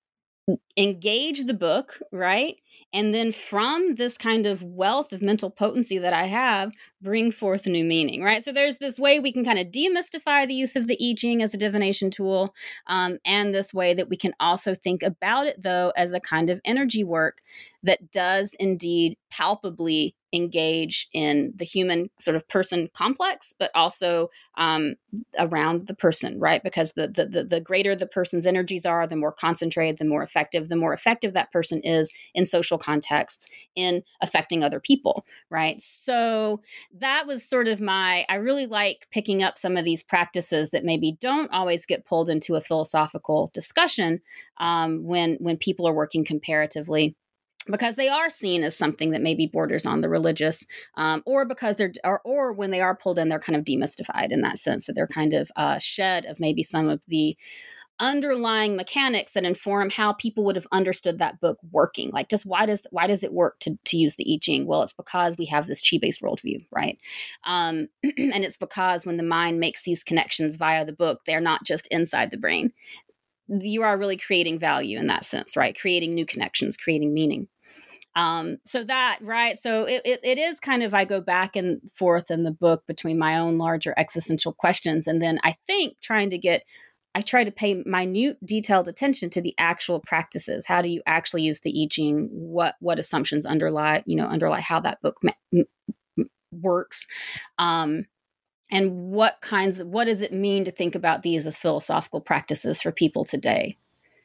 engage the book, right? And then from this kind of wealth of mental potency that I have, bring forth a new meaning, right? So there's this way we can kind of demystify the use of the I Ching as a divination tool, um, and this way that we can also think about it, though, as a kind of energy work that does indeed palpably engage in the human sort of person complex, but also um, around the person, right? Because the, the the the greater the person's energies are, the more concentrated, the more effective, the more effective that person is in social contexts, in affecting other people, right? So that was sort of my, I really like picking up some of these practices that maybe don't always get pulled into a philosophical discussion um, when when people are working comparatively, because they are seen as something that maybe borders on the religious, um, or because they're, or, or when they are pulled in, they're kind of demystified in that sense, that they're kind of uh, shed of maybe some of the underlying mechanics that inform how people would have understood that book working. Like, just why does why does it work to to use the I Ching? Well, it's because we have this chi-based worldview, right? Um, and it's because when the mind makes these connections via the book, they're not just inside the brain. You are really creating value in that sense, right? Creating new connections, creating meaning. Um, so that, right. So it, it, it is kind of, I go back and forth in the book between my own larger existential questions. And then I think trying to get, I try to pay minute detailed attention to the actual practices. How do you actually use the I Ching? What, what assumptions underlie, you know, underlie how that book ma- m- works. Um, and what kinds of, what does it mean to think about these as philosophical practices for people today?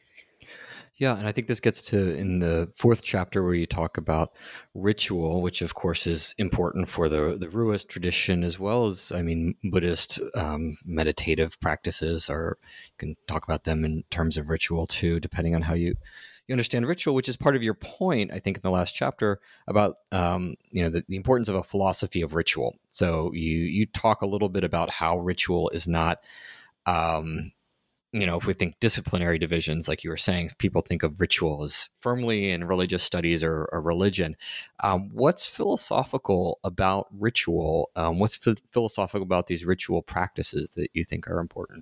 Yeah, and I think this gets to in the fourth chapter where you talk about ritual, which of course is important for the the Ruist tradition, as well as, I mean, Buddhist um, meditative practices, or you can talk about them in terms of ritual too, depending on how you, you understand ritual, which is part of your point, I think, in the last chapter about um, you know the, the importance of a philosophy of ritual. So you you talk a little bit about how ritual is not. Um, You know, if we think disciplinary divisions, like you were saying, people think of ritual as firmly in religious studies or, or religion. Um, what's philosophical about ritual? Um, what's ph- philosophical about these ritual practices that you think are important?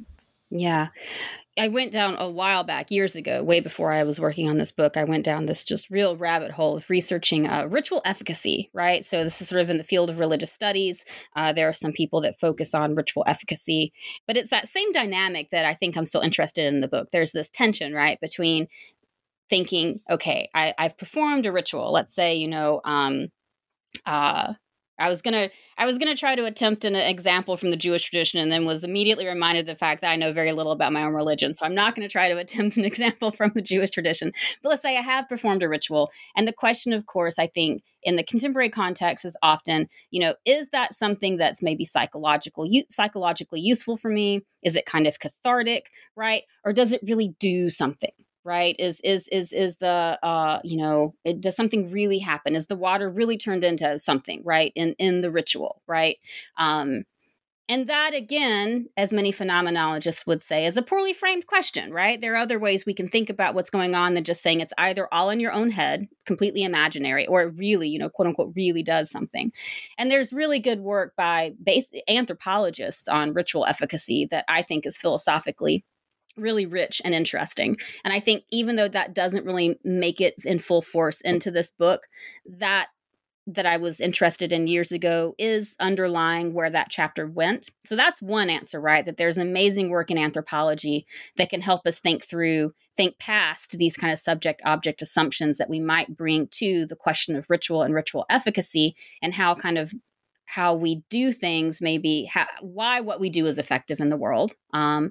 Yeah. I went down a while back, years ago, way before I was working on this book. I went down this just real rabbit hole of researching uh, ritual efficacy, right? So this is sort of in the field of religious studies. Uh, there are some people that focus on ritual efficacy, but it's that same dynamic that I think I'm still interested in the book. There's this tension, right, between thinking, okay, I, I've performed a ritual. Let's say, you know, um, uh, I was gonna I was gonna try to attempt an example from the Jewish tradition, and then was immediately reminded of the fact that I know very little about my own religion. So I'm not going to try to attempt an example from the Jewish tradition. But let's say I have performed a ritual, and the question, of course, I think in the contemporary context is often, you know, is that something that's maybe psychological, u- psychologically useful for me? Is it kind of cathartic, right? Or does it really do something? Right? Is is is is the uh you know it, does something really happen? Is the water really turned into something, right? In in the ritual, right? Um, and that again, as many phenomenologists would say, is a poorly framed question, right? There are other ways we can think about what's going on than just saying it's either all in your own head, completely imaginary, or it really, you know, quote unquote, really does something. And there's really good work by base anthropologists on ritual efficacy that I think is philosophically really rich and interesting. And I think even though that doesn't really make it in full force into this book, that that I was interested in years ago is underlying where that chapter went. So that's one answer, right? That there's amazing work in anthropology that can help us think through, think past these kind of subject object assumptions that we might bring to the question of ritual and ritual efficacy, and how kind of how we do things, maybe how, why what we do is effective in the world. Um,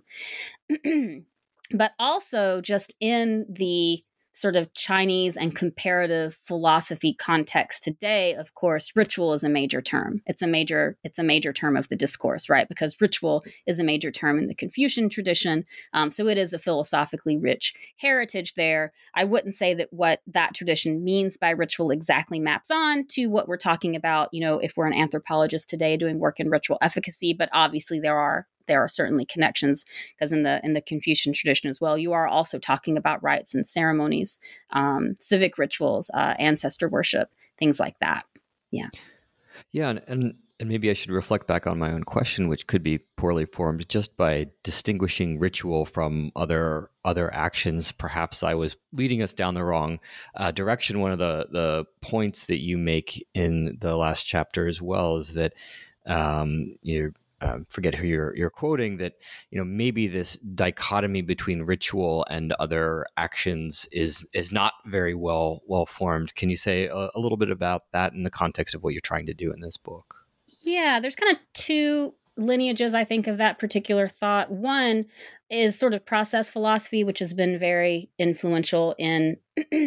but also just in the sort of Chinese and comparative philosophy context today, of course, ritual is a major term. It's a major, it's a major term of the discourse, right? Because ritual is a major term in the Confucian tradition. Um, so it is a philosophically rich heritage there. I wouldn't say that what that tradition means by ritual exactly maps on to what we're talking about, you know, if we're an anthropologist today doing work in ritual efficacy, but obviously there are there are certainly connections, because in the in the Confucian tradition as well, you are also talking about rites and ceremonies, um, civic rituals, uh, ancestor worship, things like that. Yeah. Yeah, and, and and maybe I should reflect back on my own question, which could be poorly formed, just by distinguishing ritual from other other actions. Perhaps I was leading us down the wrong uh, direction. One of the the points that you make in the last chapter as well is that um, you're Um, forget who you're you're quoting, that you know maybe this dichotomy between ritual and other actions is is not very well well formed. Can you say a, a little bit about that in the context of what you're trying to do in this book? Yeah, there's kind of two lineages, I think, of that particular thought. One is sort of process philosophy, which has been very influential in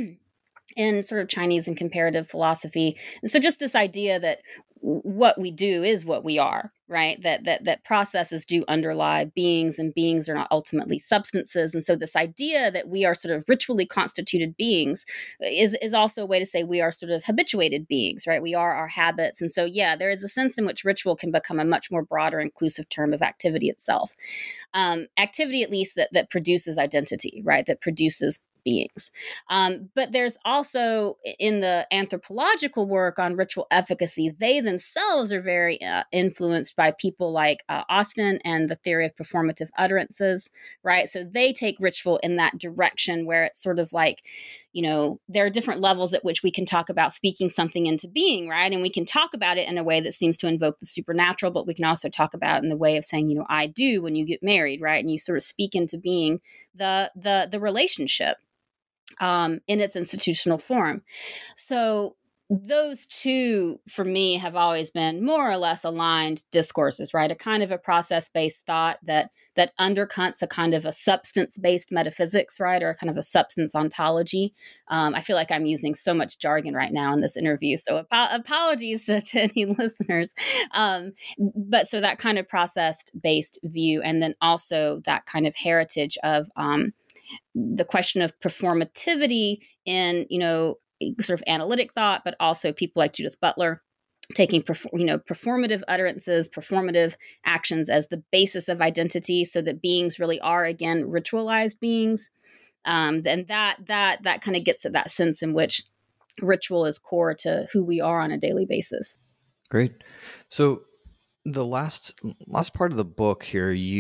in sort of Chinese and comparative philosophy. And so just this idea that what we do is what we are, right? That that that processes do underlie beings, and beings are not ultimately substances. And so this idea that we are sort of ritually constituted beings is is also a way to say we are sort of habituated beings, right? We are our habits. And so yeah, there is a sense in which ritual can become a much more broader, inclusive term of activity itself. Um, activity, at least, that that produces identity, right? That produces beings. Um, but there's also, in the anthropological work on ritual efficacy, they themselves are very uh, influenced by people like uh, Austin and the theory of performative utterances, right? So they take ritual in that direction, where it's sort of like, you know, there are different levels at which we can talk about speaking something into being, right? And we can talk about it in a way that seems to invoke the supernatural, but we can also talk about it in the way of saying, you know, I do when you get married, right? And you sort of speak into being the the the relationship um, in its institutional form. So those two, for me, have always been more or less aligned discourses, right? A kind of a process-based thought that that undercuts a kind of a substance-based metaphysics, right? Or a kind of a substance ontology. Um, I feel like I'm using so much jargon right now in this interview, so ap- apologies to, to any listeners. Um, but so that kind of process-based view, and then also that kind of heritage of um, the question of performativity in, you know, sort of analytic thought, but also people like Judith Butler taking, you know, performative utterances, performative actions as the basis of identity, so that beings really are, again, ritualized beings. Um, and that that that kind of gets at that sense in which ritual is core to who we are on a daily basis. Great. So the last last part of the book here, you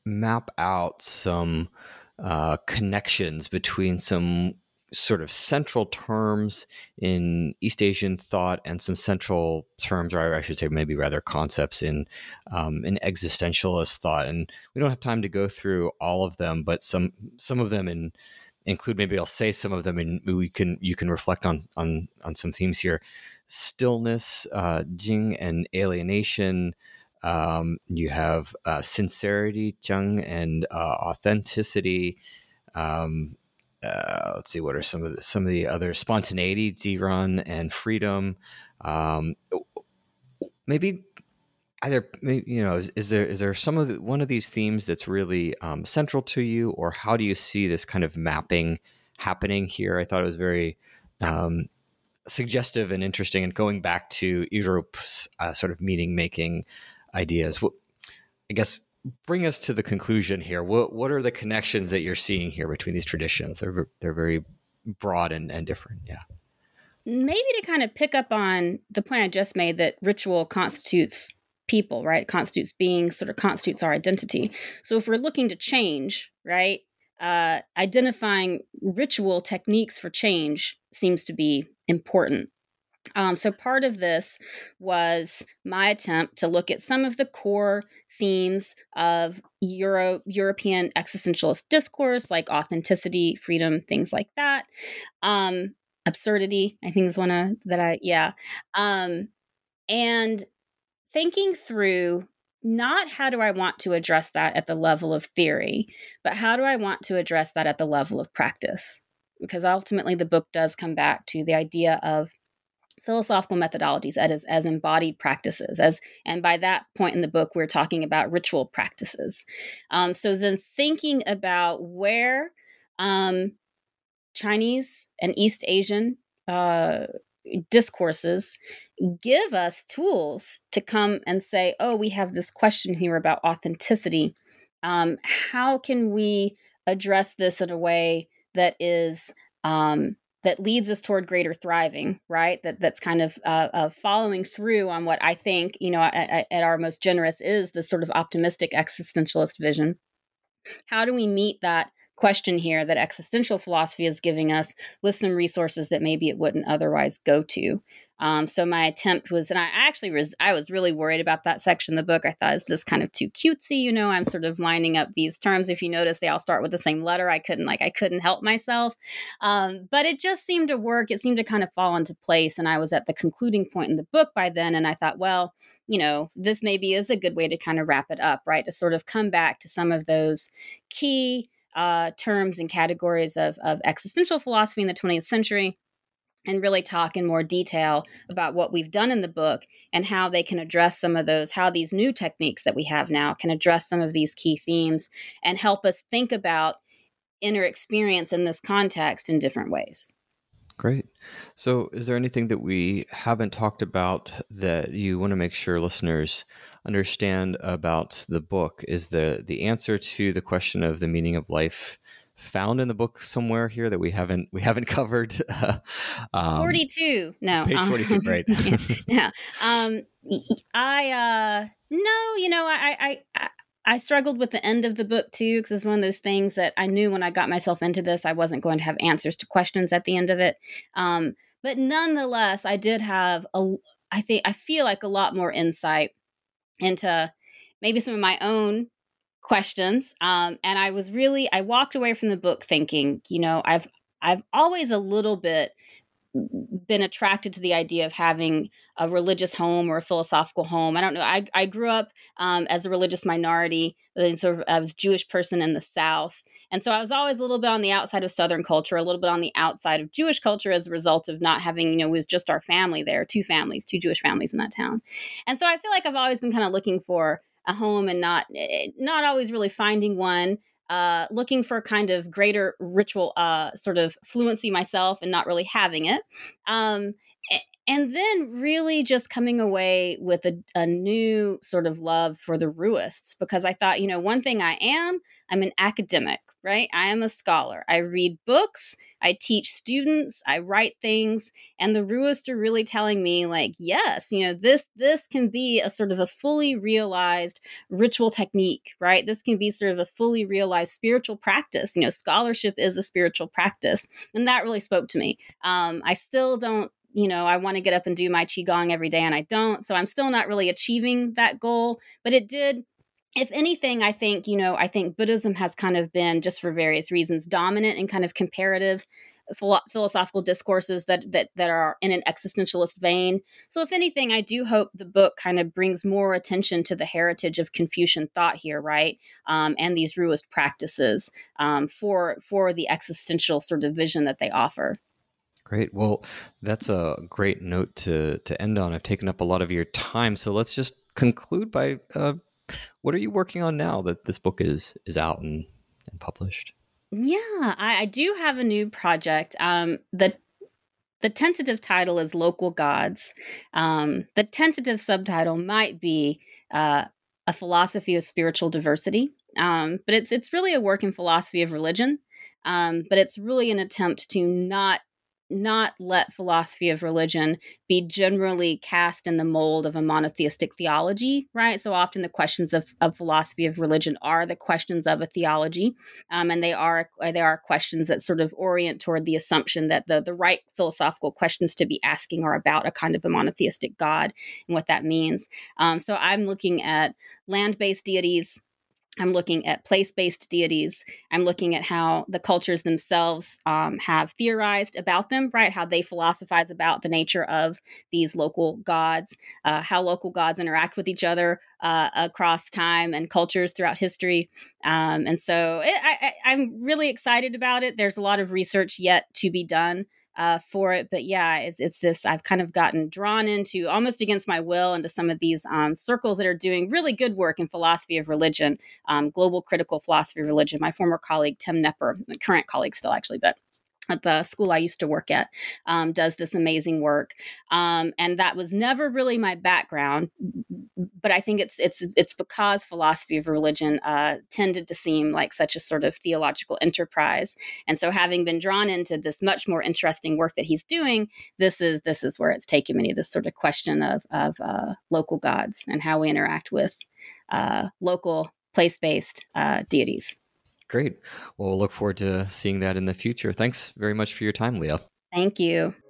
map out some uh, connections between some sort of central terms in East Asian thought and some central terms, or I should say maybe rather concepts in um, in existentialist thought. And we don't have time to go through all of them, but some some of them in, include, maybe I'll say some of them, and we can you can reflect on on on some themes here: stillness, uh, Jing, and alienation. Um, you have uh, sincerity, Zheng, and uh, authenticity. Um, uh, let's see, what are some of the, some of the other spontaneity, Ziran, and freedom. Um, maybe either, maybe, you know, is, is there is there some of the, one of these themes that's really um, central to you, or how do you see this kind of mapping happening here? I thought it was very um, suggestive and interesting, and going back to Europe's uh, sort of meaning making ideas. Well, I guess bring us to the conclusion here. What what are the connections that you're seeing here between these traditions? They're they're very broad and, and different. Yeah. Maybe to kind of pick up on the point I just made, that ritual constitutes people, right? It constitutes beings, sort of constitutes our identity. So if we're looking to change, right, uh, identifying ritual techniques for change seems to be important. Um, so part of this was my attempt to look at some of the core themes of Euro European existentialist discourse, like authenticity, freedom, things like that. Um, absurdity, I think is one of that I, yeah. Um, and thinking through not how do I want to address that at the level of theory, but how do I want to address that at the level of practice? Because ultimately the book does come back to the idea of philosophical methodologies as, as embodied practices, as and by that point in the book, we're talking about ritual practices. Um, so then thinking about where um, Chinese and East Asian uh, discourses give us tools to come and say, oh, we have this question here about authenticity. Um, how can we address this in a way that is um, that leads us toward greater thriving, right? That that's kind of uh, uh, following through on what I think, you know, at, at our most generous is the sort of optimistic existentialist vision. How do we meet that question here that existential philosophy is giving us with some resources that maybe it wouldn't otherwise go to? Um, so my attempt was, and I actually was, I was really worried about that section of the book. I thought, is this kind of too cutesy? You know, I'm sort of lining up these terms. If you notice, they all start with the same letter. I couldn't like, I couldn't help myself. Um, but it just seemed to work. It seemed to kind of fall into place. And I was at the concluding point in the book by then. And I thought, well, you know, this maybe is a good way to kind of wrap it up, right? To sort of come back to some of those key uh, terms and categories of, of existential philosophy in the twentieth century, and really talk in more detail about what we've done in the book and how they can address some of those, how these new techniques that we have now can address some of these key themes and help us think about inner experience in this context in different ways. Great. So is there anything that we haven't talked about that you want to make sure listeners understand about the book? Is the the answer to the question of the meaning of life found in the book somewhere here that we haven't we haven't covered? um, forty-two. No. Page forty-two, right. yeah. yeah. Um, I, uh, no, you know, I, I, I I struggled with the end of the book too, because it's one of those things that I knew when I got myself into this, I wasn't going to have answers to questions at the end of it. Um, but nonetheless, I did have a, I think, I feel like a lot more insight into maybe some of my own questions. Um, and I was really, I walked away from the book thinking, you know, I've, I've always a little bit been attracted to the idea of having a religious home or a philosophical home. I don't know. I, I grew up um, as a religious minority. Sort of, I was a Jewish person in the South. And so I was always a little bit on the outside of Southern culture, a little bit on the outside of Jewish culture as a result of not having, you know, it was just our family there, two families, two Jewish families in that town. And so I feel like I've always been kind of looking for a home and not, not always really finding one. Uh, looking for kind of greater ritual uh, sort of fluency myself and not really having it. Um, And then really just coming away with a, a new sort of love for the Ruists, because I thought, you know, one thing I am, I'm an academic, right? I am a scholar. I read books, I teach students, I write things, and the Ruists are really telling me, like, yes, you know, this this can be a sort of a fully realized ritual technique, right? This can be sort of a fully realized spiritual practice. You know, scholarship is a spiritual practice, and that really spoke to me. Um, I still don't. You know, I want to get up and do my Qigong every day and I don't. So I'm still not really achieving that goal, but it did. If anything, I think, you know, I think Buddhism has kind of been, just for various reasons, dominant in kind of comparative philo- philosophical discourses that, that that are in an existentialist vein. So if anything, I do hope the book kind of brings more attention to the heritage of Confucian thought here, right? Um, and these Ruist practices um, for for the existential sort of vision that they offer. Great. Well, that's a great note to to end on. I've taken up a lot of your time, so let's just conclude by uh, what are you working on now that this book is is out and, and published? Yeah, I, I do have a new project. Um, the the tentative title is Local Gods. Um, the tentative subtitle might be uh, A Philosophy of Spiritual Diversity, um, but it's it's really a work in philosophy of religion. Um, but it's really an attempt to not not let philosophy of religion be generally cast in the mold of a monotheistic theology, right? So often the questions of, of philosophy of religion are the questions of a theology, um, and they are they are questions that sort of orient toward the assumption that the, the right philosophical questions to be asking are about a kind of a monotheistic God and what that means. Um, so I'm looking at land-based deities, I'm looking at place-based deities. I'm looking at how the cultures themselves um, have theorized about them, right? How they philosophize about the nature of these local gods, uh, how local gods interact with each other uh, across time and cultures throughout history. Um, and so it, I, I, I'm really excited about it. There's a lot of research yet to be done Uh, for it. But yeah, it's, it's this, I've kind of gotten drawn into, almost against my will, into some of these um, circles that are doing really good work in philosophy of religion, um, global critical philosophy of religion. My former colleague, Tim Knepper, current colleague still actually, but at the school I used to work at, um, does this amazing work. Um, and that was never really my background, but I think it's it's it's because philosophy of religion uh, tended to seem like such a sort of theological enterprise. And so having been drawn into this much more interesting work that he's doing, this is this is where it's taken me, this sort of question of, of uh, local gods and how we interact with uh, local place-based uh, deities. Great. Well, we'll look forward to seeing that in the future. Thanks very much for your time, Leah. Thank you.